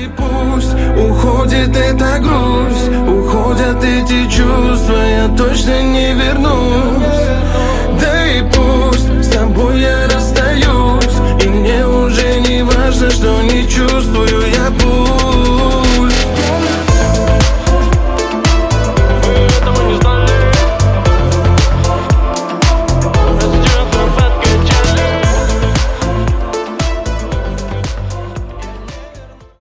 и пусть уходит эта грусть, уходят эти чувства, я точно не вернусь. Да и пусть с тобой я расстаюсь, и мне уже не важно, что не чувствую я пусть.